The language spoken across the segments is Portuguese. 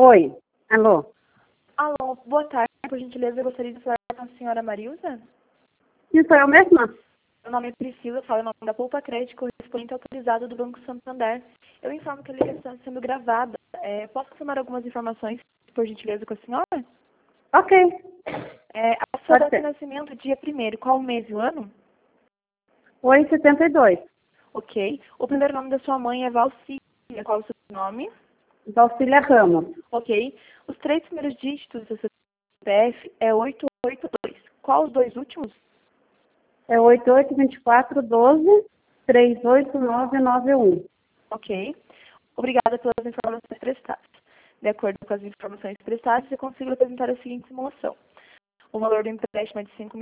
Oi, alô? Alô, boa tarde. Por gentileza, eu gostaria de falar com a senhora Marilza. Sim, sou eu mesma? Meu nome é Priscila, falo em nome da Poupa Crédito, correspondente autorizado do Banco Santander. Eu informo que a ligação está sendo gravada. Posso confirmar algumas informações, por gentileza, com a senhora? Ok, A sua pode data de ser. nascimento, dia 1º, qual o mês e o ano? 8,72. Ok. O primeiro nome da sua mãe é Valcília. Qual o seu nome? Valcília Ramos. Ok. Os 3 primeiros dígitos do seu CPF é 882. Qual os 2 últimos? É 882412389991. Ok. Obrigada pelas informações prestadas. De acordo com as informações prestadas, eu consigo apresentar a seguinte simulação. O valor do empréstimo é de R$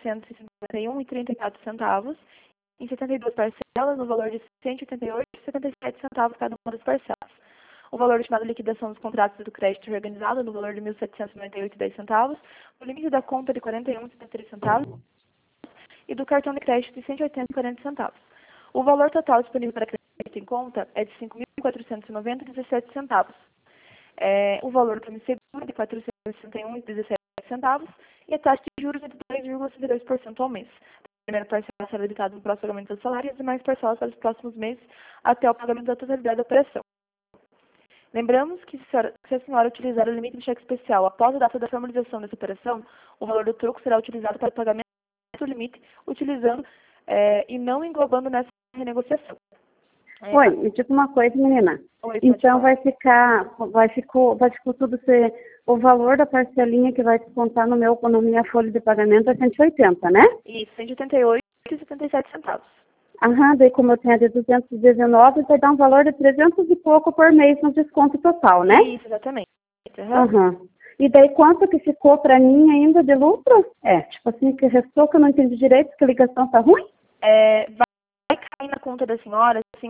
5.951,34, em 72 parcelas, no valor de R$ 188,77 cada uma das parcelas. O valor estimado de liquidação dos contratos do crédito reorganizado no valor de R$ 1.798,10, o limite da conta de R$ 41,73 e do cartão de crédito de R$ 180,40. O valor total disponível para crédito em conta é de R$ 5.490,17. O valor do seguro é de R$ 461,17 e a taxa de juros é de 2,62% ao mês. A primeira parcela será debitada no próximo pagamento do salário e as demais parcelas para os próximos meses até o pagamento da totalidade da operação. Lembramos que se a senhora utilizar o limite de cheque especial após a data da formalização dessa operação, o valor do troco será utilizado para o pagamento do limite, utilizando e não englobando nessa renegociação. Oi, me diga uma coisa, menina. Oi, Então vai ficar tudo ser, o valor da parcelinha que vai descontar no meu, na minha folha de pagamento é 180, né? Isso, R$ 188,77. Aham, daí como eu tenho a de 219, vai dar um valor de 300 e pouco por mês no desconto total, né? Isso, exatamente. Aham. E daí quanto que ficou pra mim ainda de lucro? Tipo assim, que restou que eu não entendi direito, que a ligação tá ruim? Vai cair na conta da senhora R$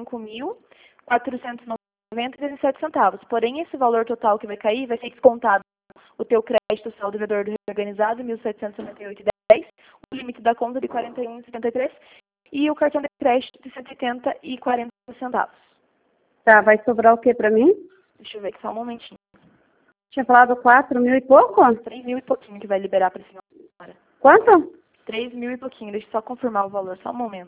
5.490,17. Porém, esse valor total que vai cair vai ser descontado o teu crédito saldo devedor do reorganizado, R$ 1.798,10, o limite da conta de R$ 41,73 e o cartão de crédito de R$ 180,40. Tá, vai sobrar o que pra mim? Deixa eu ver aqui só um momentinho. Tinha falado 4 mil e pouco? 3 mil e pouquinho que vai liberar para a senhora. Quanto? 3 mil e pouquinho. Deixa eu só confirmar o valor, só um momento.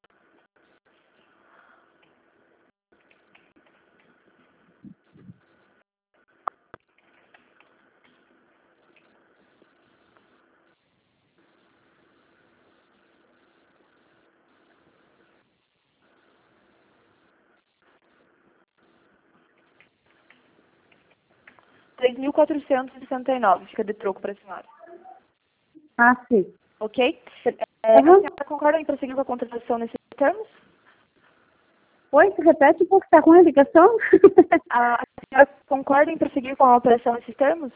R$ 3.469 fica de troco para a senhora. Ah, sim. Ok? Uhum. A senhora concorda em prosseguir com a contratação nesses termos? Oi, você repete um pouco, tá ruim a ligação? A senhora concorda em prosseguir com a operação nesses termos?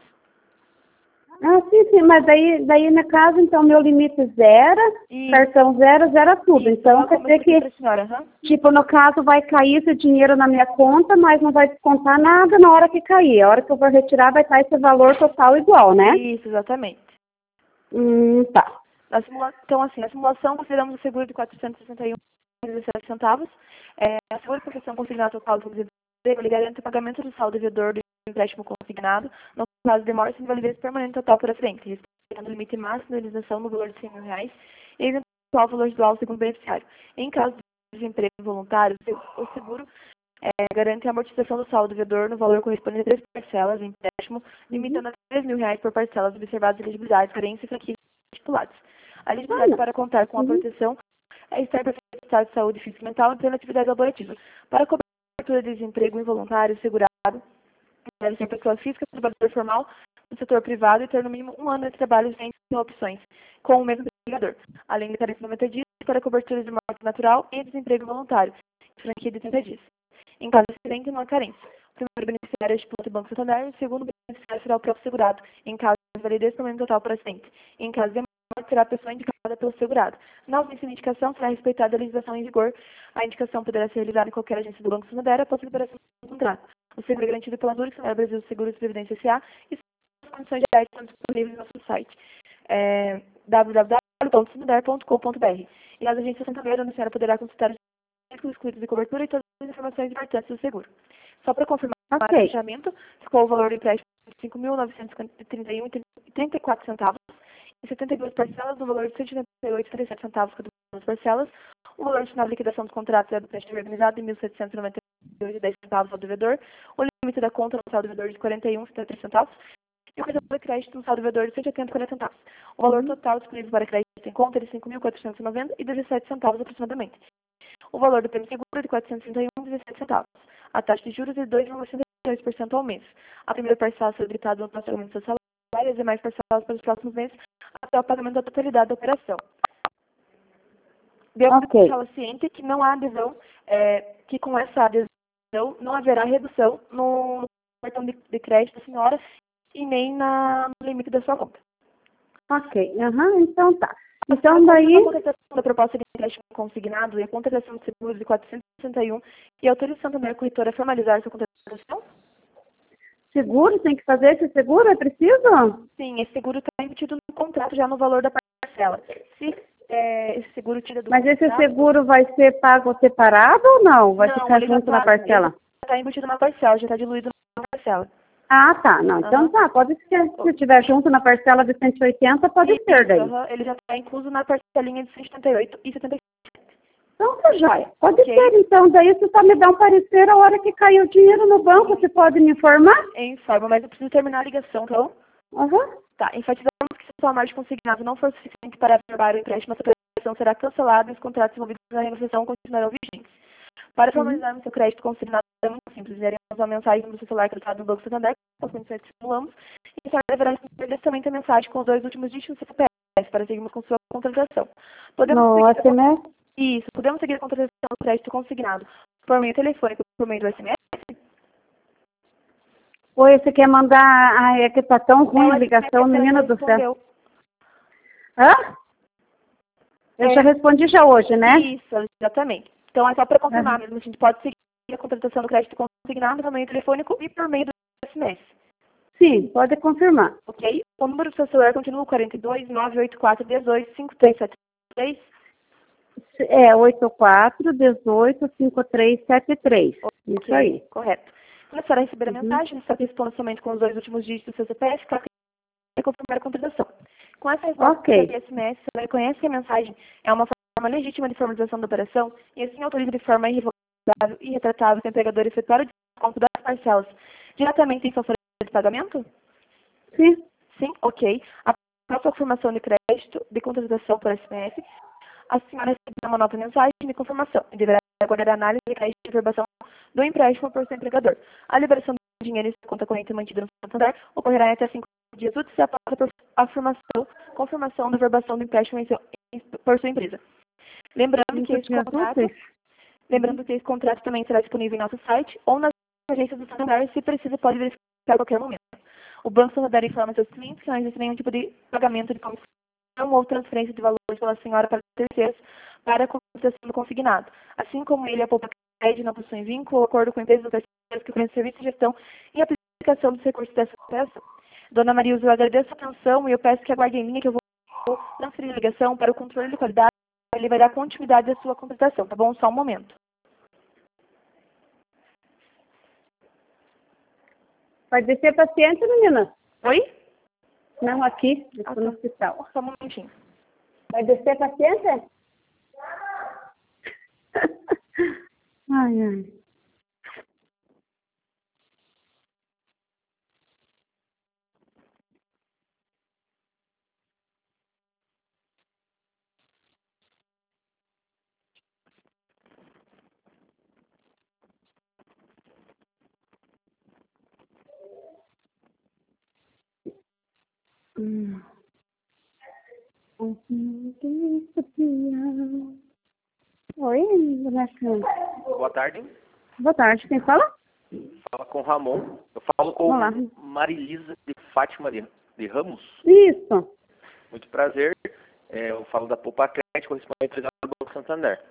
Ah, sim, mas daí na casa, então, meu limite zera, E, cartão zero, zera tudo. isso, Então, quer como eu dizer expliquei que, para a senhora, aham. tipo, no caso, vai cair esse dinheiro na minha conta, mas não vai descontar nada na hora que cair. A hora que eu vou retirar, vai estar esse valor total igual, né? Isso, exatamente. Tá. Então, assim, na simulação, consideramos o seguro de R$ 461,17. A seguro de proteção consignada total do desemprego, ele garante o pagamento do saldo devedor do empréstimo consignado, no caso de morte e invalidez permanente total por acidente, respeitando o limite máximo de indenização no valor de R$ 100.000 e eventual valor dual segundo beneficiário. Em caso de desemprego voluntário, o seguro garante a amortização do saldo devedor no valor correspondente a 3 parcelas de empréstimo, limitando a R$ 3.000 por parcelas observadas elegibilidade, carência e franquias estipuladas. A elegibilidade para contar com a proteção é estar em perfeito estado de saúde física e mental e plena atividade laborativa. Para cobertura de desemprego involuntário, segurado, deve ser pessoa física, trabalhador formal, no setor privado e ter no mínimo 1 ano de trabalho sem opções, com o mesmo empregador, além de carência de 90 dias para cobertura de morte natural e desemprego voluntário, franquia de 30 dias. Em caso de acidente, não há carência. O primeiro beneficiário é estipulado o Banco Santander, o segundo beneficiário será o próprio segurado, em caso de validez permanente total por acidente. Em caso de morte, será a pessoa indicada pelo segurado. Na ausência de indicação, será respeitada a legislação em vigor. A indicação poderá ser realizada em qualquer agência do Banco Santander após a liberação do contrato. O seguro é garantido pela Zurich, Santander Brasil Seguros e Previdência S.A. e as condições gerais estão disponíveis no nosso site. www.santander.com.br. E nas agências Santander, onde a senhora poderá consultar os riscos excluídos de cobertura e todas as informações importantes do seguro. Só para confirmar Ok. Fechamento, ficou o valor do empréstimo de R$ 5.931,34 em 72 parcelas, no valor de R$ 178,37 cada uma das parcelas. O valor final de liquidação dos contratos é do empréstimo organizado de R$ 1.798,10 ao devedor. O limite da conta no saldo devedor de R$ 41,73 e o cartão de crédito no saldo devedor de R$ 180,40. O valor total disponível para crédito em conta é de R$ 5.490,17 aproximadamente. O valor do prêmio seguro é de R$ 431,17. A taxa de juros é de 2,62% ao mês. A primeira parcela será debitada no pagamento do salário e as demais parcelas para os próximos meses até o pagamento da totalidade da operação. Devemos deixá-la ciente que não há adesão, que com essa adesão não haverá redução no cartão de crédito da senhora e nem no limite da sua conta. Ok, então tá. Então daí... A contratação da proposta de empréstimo consignado e a contratação de seguros de 461 e autoriza o Santander Corretora a formalizar sua contratação? Seguro? Tem que fazer esse seguro? É preciso? Sim, esse seguro está embutido no contrato já no valor da parcela. Se esse seguro tira do Mas contrato, esse seguro vai ser pago separado ou não? Vai ficar junto na parcela? Está embutido na parcela, já está diluído na parcela. Ah, tá. Não, então tá. Pode ser. Se estiver junto na parcela de 180, pode ser daí. Ele já está incluso na parcelinha de 178 e 77. Então tá jóia. Pode ser. Então, daí você só me dá um parecer a hora que cair o dinheiro no banco. Você pode me informar? Informa, mas eu preciso terminar a ligação, tá bom? Tá. Enfatizamos que se o sua margem consignado não for suficiente para aprovar o empréstimo, essa operação será cancelada e os contratos envolvidos na negociação continuarão vigentes. Para formalizarmos seu crédito consignado é muito simples. Enviaremos uma mensagem no seu celular clicado no Banco Santander, com as condições que simulamos, e a senhora deverá receber diretamente a mensagem com os 2 últimos dígitos do CPF para seguirmos com sua contratação. Podemos seguir a contratação do crédito consignado por meio telefônico, por meio do SMS? Oi, você quer mandar... é que tá tão ruim a ligação, menina do céu. Eu já respondi já hoje, né? Isso, exatamente. Então é só para confirmar mesmo, a gente pode seguir a contratação do crédito consignado por meio telefônico e por meio do SMS. Sim, pode confirmar. Ok? O número do seu celular continua 42 984 18 5373. 84 18 5373. Isso aí. Correto. Quando a senhora receber a mensagem, a senhora responda somente com os 2 últimos dígitos do seu CPF, e confirmar a contratação. Com essa resposta do SMS, a senhora reconhece que a mensagem é uma forma legítima de formalização da operação e assim autoriza de forma irrevogável e retratável que o empregador efetuar o desconto das parcelas diretamente em sua folha de pagamento? Sim. Sim? Ok. Após a confirmação de crédito de contratação por SMS, a senhora receberá uma nova mensagem de confirmação e deverá aguardar a análise de crédito e verbação do empréstimo por seu empregador. A liberação do dinheiro em sua conta corrente mantida no Santander ocorrerá em até 5 dias úteis após a confirmação da verbação do empréstimo por sua empresa. Lembrando que esse contrato também será disponível em nosso site ou nas agências do Santander, se precisa, pode verificar a qualquer momento. O Banco Santander informa seus clientes que não existe nenhum tipo de pagamento de comissão ou transferência de valores pela senhora para terceiros para a contratação do consignado. Assim como ele, a poupa crédito não possui vínculo ou acordo com empresas ou terceiros que oferecem serviço de gestão e aplicação dos recursos dessa operação. Dona Maria, eu agradeço a atenção e eu peço que aguarde em linha que eu vou transferir a ligação para o controle de qualidade. Ele vai dar continuidade à sua contratação, tá bom? Só um momento. Vai descer paciente, menina? Oi? Não, aqui, no hospital. Só um momentinho. Vai descer paciente? Ai, ai. Oi, dona Cândia. Boa tarde. Boa tarde, quem fala? Fala com o Ramon. Eu falo com Marilisa de Fátima de Ramos. Isso. Muito prazer. Eu falo da Poupa Crédito, correspondente do Banco Santander.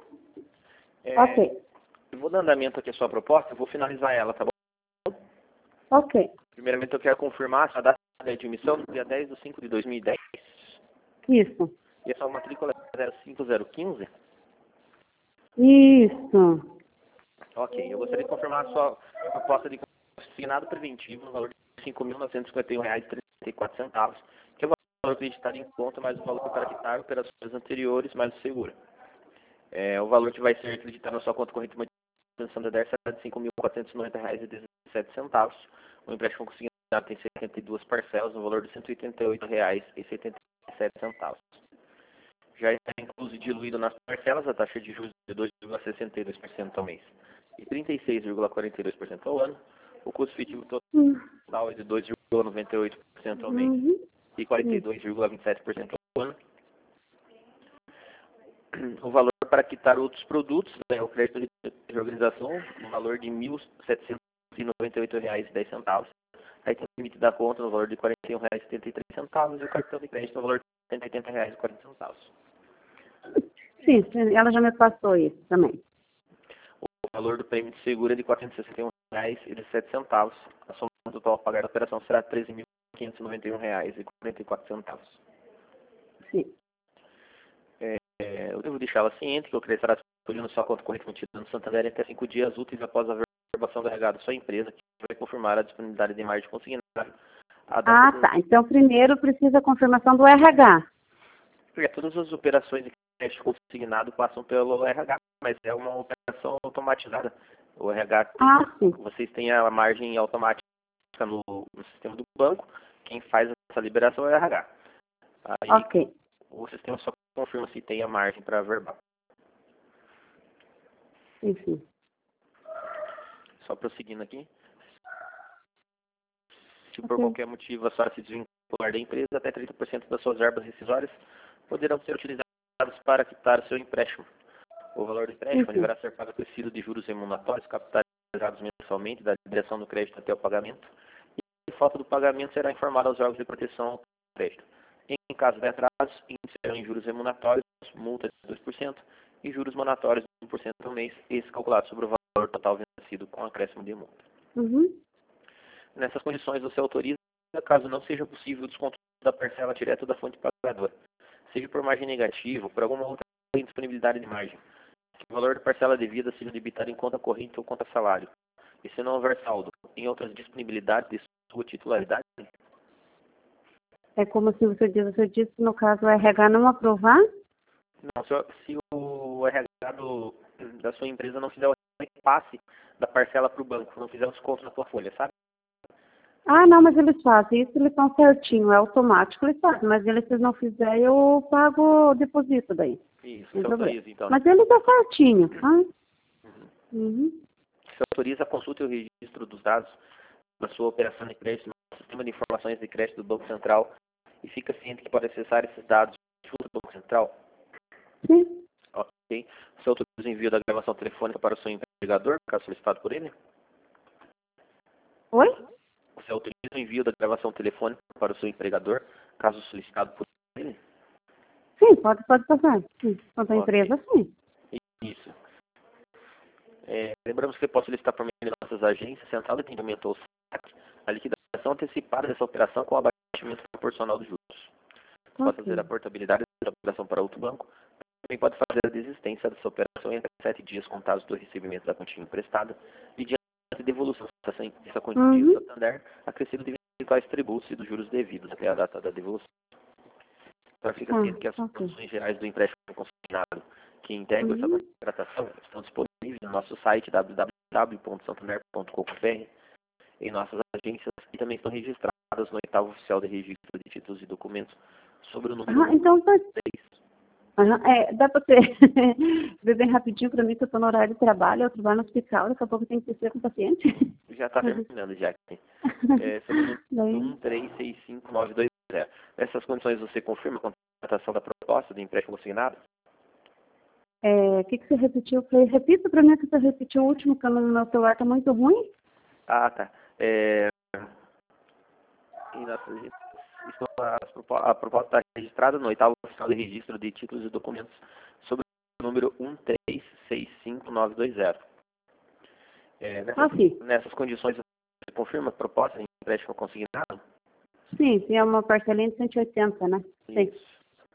Ok. Eu vou dar andamento aqui a sua proposta, eu vou finalizar ela, tá bom? Ok. Primeiramente eu quero confirmar a sua data de emissão no dia 10 de 5 de 2010. Isso. E a sua matrícula é 05015? Isso. Ok. Eu gostaria de confirmar a sua proposta de consignado preventivo no valor de R$ 5.951,34, que é o valor acreditado em conta, mais o valor para quitar operações anteriores, mais o seguro. O valor que vai ser acreditado na sua conta corrente de Santander será de R$ 5.490,17. O empréstimo consignado tem 72 parcelas, no valor de R$ 188,77. Já está incluso e diluído nas parcelas a taxa de juros de 2,62% ao mês e 36,42% ao ano. O custo efetivo total é de 2,98% ao mês e 42,27% ao ano. O valor para quitar outros produtos, o crédito de reorganização, no valor de R$ 1.798,10. Aí tem o limite da conta no valor de R$ 41,73 e o cartão de crédito no valor de R$ 180,40. Sim, ela já me passou isso também. O valor do prêmio de seguro é de R$ 461,17. A soma total a pagar da operação será R$ 13.591,44. Sim. Eu devo deixá-la ciente que o crédito será disponível na sua conta corrente mantida no Santander até 5 dias úteis após a verbação do RH da sua empresa, que vai confirmar a disponibilidade de margem consignada. Tá. Então, primeiro precisa a confirmação do RH. Porque todas as operações de crédito consignado passam pelo RH, mas é uma operação automatizada. O RH, Sim. vocês têm a margem automática no sistema do banco, quem faz essa liberação é o RH. Aí, ok. O sistema só confirma se tem a margem para verbal. Enfim. Só prosseguindo aqui. Se por qualquer motivo a senhora se desvincular da empresa, até 30% das suas verbas rescisórias poderão ser utilizadas para quitar o seu empréstimo. O valor do empréstimo deverá ser pago acrescido de juros remuneratórios capitalizados mensalmente da liberação do crédito até o pagamento. E, falta do pagamento, será informado aos órgãos de proteção do crédito. Em caso de atrasos, inserão em juros remuneratórios, multas de 2% e juros monatórios de 1% ao mês, esse calculado sobre o valor total vencido com acréscimo de multa. Nessas condições, você autoriza, caso não seja possível o desconto da parcela direta da fonte pagadora, seja por margem negativa ou por alguma outra indisponibilidade de margem, que o valor da parcela devida seja debitado em conta corrente ou conta salário, e se não houver saldo em outras disponibilidades de sua titularidade. É como se você disse, no caso, o RH não aprovar? Não, se o RH da sua empresa não fizer o repasse da parcela para o banco, não fizer o desconto na sua folha, sabe? Não, mas eles fazem isso, eles estão certinho, é automático, eles fazem, mas se eles não fizerem, eu pago o depósito daí. Isso, você autoriza então. Mas ele dá certinho, tá? Você autoriza a consulta e o registro dos dados da sua operação de crédito no sistema de informações de crédito do Banco Central e fica ciente que pode acessar esses dados junto do Banco Central? Sim. Ok. Você autoriza o envio da gravação telefônica para o seu empregador, caso solicitado por ele? Oi? Você autoriza o envio da gravação telefônica para o seu empregador, caso solicitado por ele? Sim, pode passar. Sim. Quanto à empresa, sim. Isso. Lembramos que você pode solicitar por meio de nossas agências, central de atendimento ou SAC, a liquidação antecipada dessa operação com abatimento proporcional dos juros. Você pode fazer a portabilidade da operação para outro banco. Também pode fazer a desistência dessa operação em até 7 dias contados do recebimento da quantia emprestada, mediante a devolução dessa quantia do Santander, acrescido de eventuais tributos e dos juros devidos até a data da devolução. Então, fica ciente que as condições gerais do empréstimo consignado que integram essa contratação estão disponíveis no nosso site www.santander.com.br, em nossas agências, e também estão registradas no 8º Oficial de Registro de Títulos e Documentos sobre o número então 3. Dá para você ver bem rapidinho para mim, que eu estou no horário de trabalho, eu trabalho no hospital, daqui a pouco eu tenho que ser com o paciente. Já está terminando, já. Sobre o número 1365920. Nessas condições, você confirma a contratação da proposta de empréstimo consignado? O que você repetiu? Repita para mim que você repetiu o último, que no meu celular está muito ruim. Tá. A proposta está registrada no 8º Oficial de Registro de Títulos e Documentos sobre o número 1365920. Nessas condições, você confirma a proposta de empréstimo consignado? Sim, é uma parcelinha de 180, né? Isso.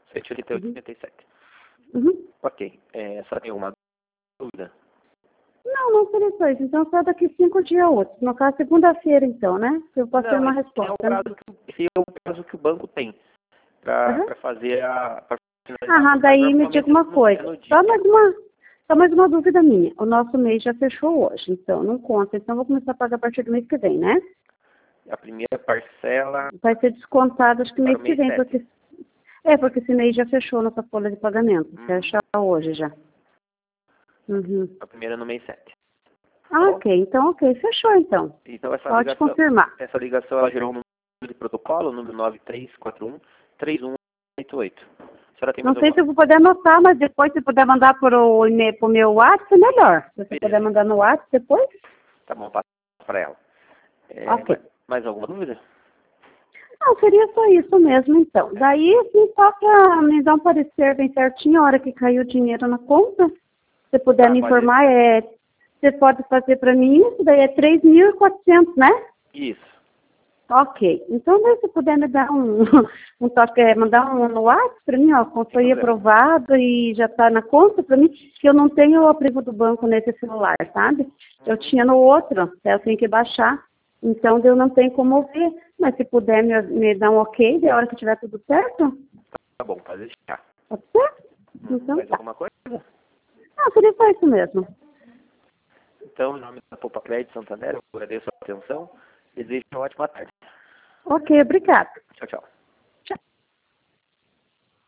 188,87. Ok. Só tem alguma dúvida? Não seria só isso. Então, só daqui 5 dias úteis. No caso, segunda-feira, então, né? Eu posso ter uma resposta. Esse é o prazo que o banco tem para fazer a... Daí me diga uma coisa. Só mais uma dúvida minha. O nosso mês já fechou hoje, então não conta. Então, vou começar a pagar a partir do mês que vem, né? A primeira parcela... Vai ser descontado, acho que mês que vem, porque esse mês já fechou nossa folha de pagamento. Fecha hoje já. A primeira no mês 7. Ok. Então, fechou então. Pode confirmar. Essa ligação, ela gerou um número de protocolo, número 9341-3188. Não sei se eu vou poder anotar, mas depois se puder mandar pro meu WhatsApp, é melhor. Se você puder mandar no WhatsApp depois. Tá bom, passa para ela. Ok. Mais alguma dúvida? Não, seria só isso mesmo, então. Daí, assim, só para me dar um parecer bem certinho, a hora que caiu o dinheiro na conta, se puder me informar, você pode fazer para mim isso, daí é 3.400, né? Isso. Ok. Então, daí se puder me dar um toque, mandar no WhatsApp para mim, ó, foi aprovado e já está na conta para mim, que eu não tenho o aplivo do banco nesse celular, sabe? Eu tinha no outro, eu tenho que baixar, então eu não tenho como ver, mas se puder me dar um ok, da hora que tiver tudo certo. Tá bom, pode deixar. Pode ser? Então Mais tá. alguma coisa? Não, seria só isso mesmo. Então, em nome da Poupa Crédito Santander, eu agradeço a atenção e desejo uma ótima tarde. Ok, obrigada. Tchau, tchau.